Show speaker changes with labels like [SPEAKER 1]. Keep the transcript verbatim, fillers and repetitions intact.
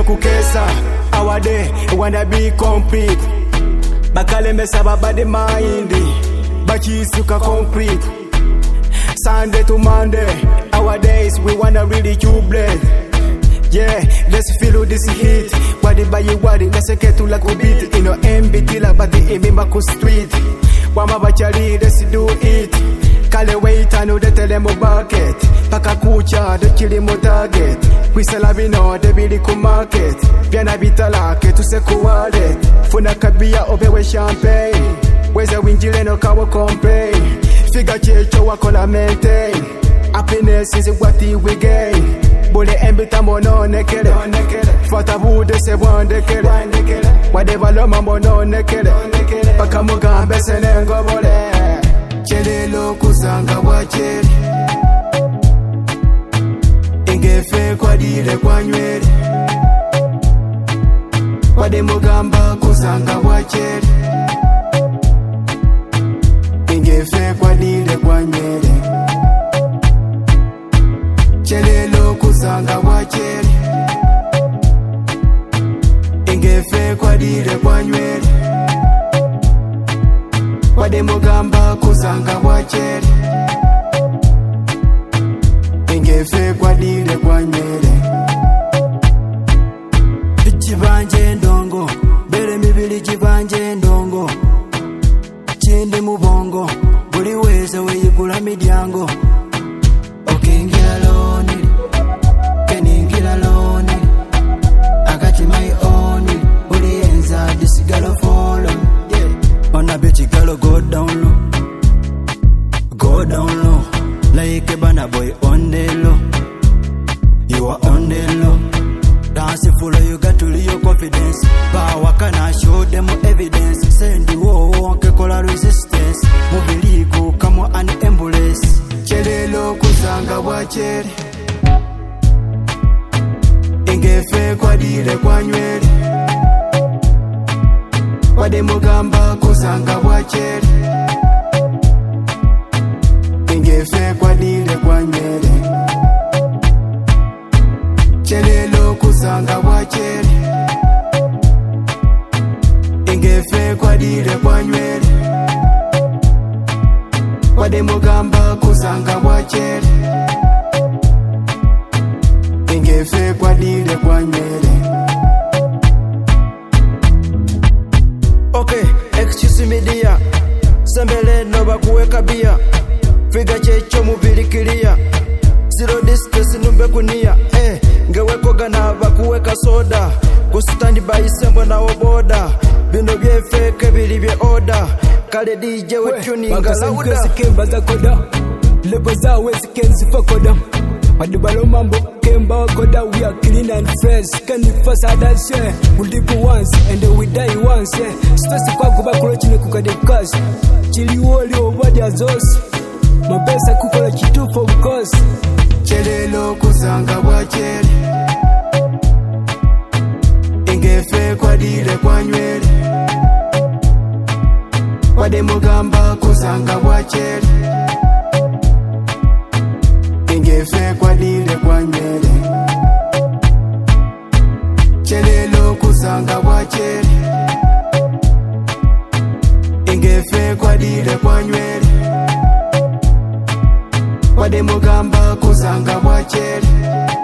[SPEAKER 1] kukesa. Our day, wanna be complete. Bakale mesa baba the mind. Bachisuka complete. Sunday to Monday, our days we wanna really jubilate. Yeah, let's feel this heat. Wadi bayi wadi, let's get to like a beat. You know, M B T like body imimba ku street. Wama bachali, let's do it. Kale wait, I know they tell them a bucket. Paka kucha, the chili mo target. We sell a vino, the billy ku market. Piana bitala, ke tu se ku wallet. Funa kabia, obewe champagne. Where's the winjile no kawa complain. Figure checho wakola maintain. Happiness is what we gain. Bole embita mono nekele. Fata bude se wande kele. Wadeva loma mono nekele. Paka mugambe senengo bole. Chelelo kusanga wachele. Ingefe kwa dile kwa nywele. Wade mugamba kusanga wachele. Ingefe kwa dile kwa nywele. Chelelo kusanga wachele. Ingefe kwa dile kwa nywele. Wade mugamba kusanga wachele. Ingefe kwa dile kwa nywele. Chibanje ndongo, bere mibili chibanje ndongo. Chindi mubongo, buli weza weyigula midyango. Okingila loni, keningila loni. I got my own, buli enza disigalo follow. Yeah, on a bitch galo go down low, go down low. Like a banana boy on the low, you are on the low. Dance full, you got to lose your confidence. Power can I show them evidence. Send the war, kekola resistance. Mobili go, come on and ambulance. Chelelo kusanga wachele. Ingefe kwa dile kwa nywele. Wade mugamba kusanga wachele. Ingefe kwa dile kwa nywele. Chelelo kusanga wachele. Ingefe kwa dile kwa nywele. Wade mugamba kusanga wachele. Ingefe kwa dile kwa nywele. Okay, excuse me dear. Sembele no bakuweka bia. Figa checho mubili kilia. Zero distance numbe kunia. Eh, ngeweko gana bakuweka soda. Kusutandi by sembo na oboda. Bino bye fake bili bye order. Kale D J we tuning lauda.
[SPEAKER 2] Kemba za koda. Lebo za wezi kenzi fakoda. Madubalo mambo kemba wakoda. We are clean and fresh. Can you first adance? We live once and we die once. Stress kwa kuba kulochi ne kukade kazi. Chili woli obadi azosi. Mabesa kukola chitu for cause.
[SPEAKER 1] Chelelo kusanga wachele. Ingefe kwa dile kwa nywele. Wade mugamba kusanga wachele. Ingefe kwa dile kwa nywele. Chelelo kusanga wachele. Ingefe kwa dile kwa nywele. Wade mugamba kusanga wachele.